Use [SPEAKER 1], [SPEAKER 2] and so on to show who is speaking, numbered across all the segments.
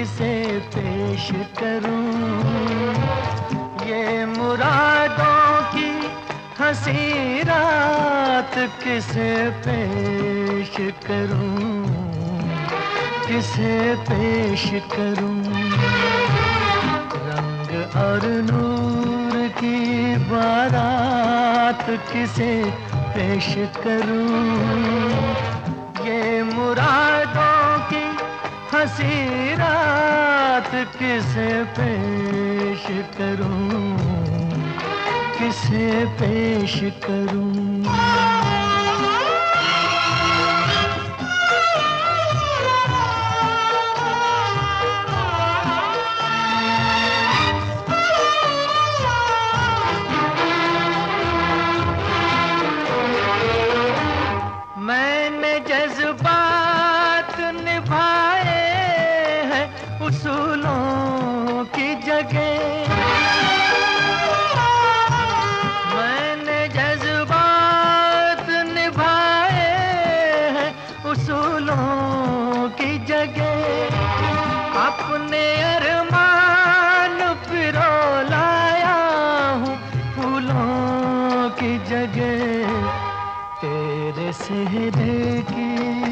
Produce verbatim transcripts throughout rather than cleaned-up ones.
[SPEAKER 1] किसे पेश करूं, ये मुरादों की हंसी रात किसे पेश करूं, किसे पेश करूं। रंग और नूर की बारात किसे पेश करूं, ये मुरादों की हंसी रात किसे पेश करूं, किसे पेश करूं। मैंने जज्बात निभाए हैं उसूलों की जगह, मैंने जज्बात निभाए हैं उसूलों की जगह। अपने अरमान पिरो लाया हूँ फूलों की जगह। तेरे सेहरे की,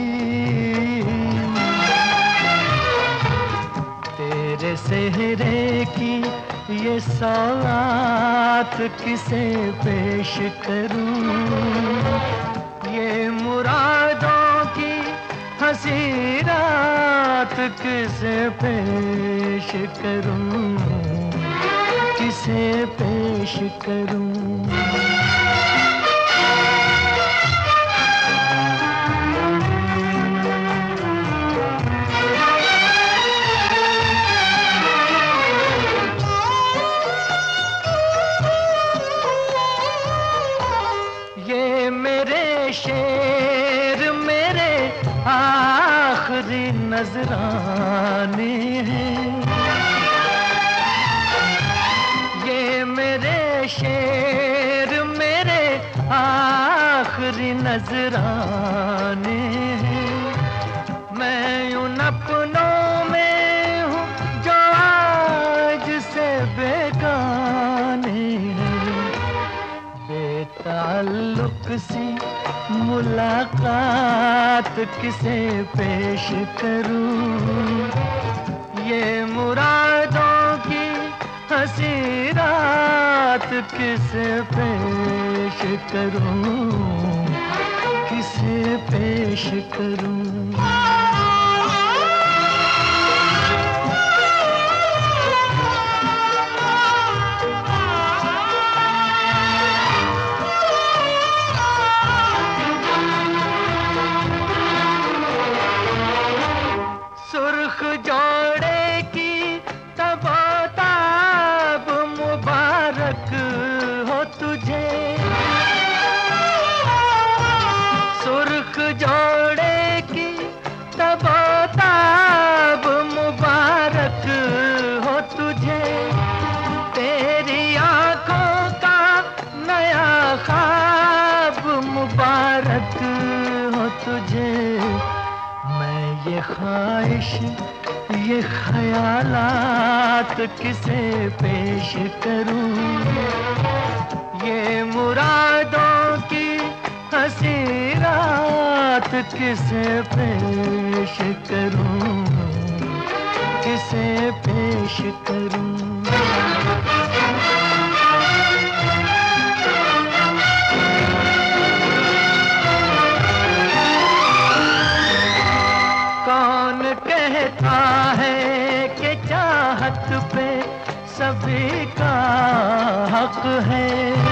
[SPEAKER 1] तेरे सेहरे की ये सौगात किसे पेश करूं, ये मुरादों की हंसी रात किसे पेश करूं, किसे पेश करूं। शेर मेरे आखिरी नजराने हैं, ये मेरे शेर मेरे आखिरी नजराने हैं। मैं उन अपनों में हूँ जो आज से बेगाने हैं। बेताल्लुक सी मुलाकात किसे पेश करूं, ये मुरादों की हंसी रात किसे पेश करूं, किसे पेश करूं। सुर्ख जोड़े की तबोताब मुबारक हो तुझे, सुर्ख जोड़े की तबोताब मुबारक हो तुझे। तेरी आंखों का नया ख्वाब मुबारक हो तुझे। मैं ये ख्वाहिश ये ख्यालात किसे पेश करूं, ये मुरादों की हंसी रात किसे पेश करूं, किसे पेश करूं। कौन कहता है कि चाहत पे सभी का हक है,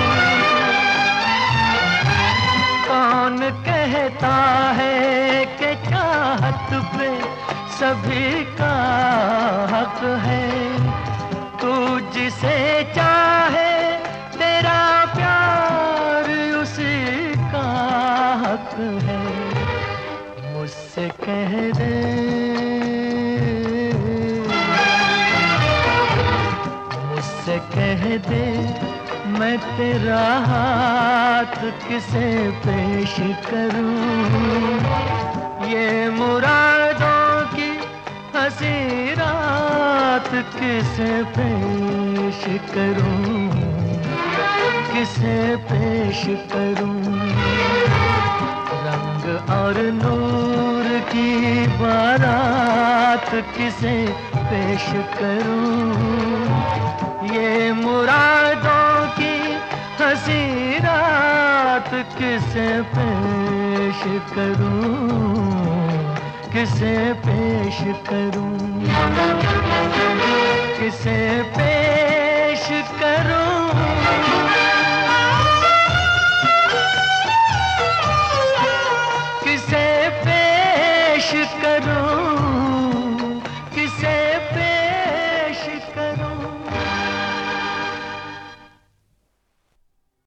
[SPEAKER 1] कौन कहता है कि चाहत पे सभी का हक है। तू जिसे चाहे तेरा प्यार उसी का हक है। मुझसे कह दे, मुझसे कह दे मैं तेरा हाथ किसे पेश करूं, ये मुरादों की हंसी रात किसे पेश करूं, किसे पेश करूं। रंग और नूर की बारात किसे पेश करूं। ये मुरादों की हंसी रात किसे पेश करूं, किसे पेश करूं, किसे पेश करूं। किसे पेश करूं।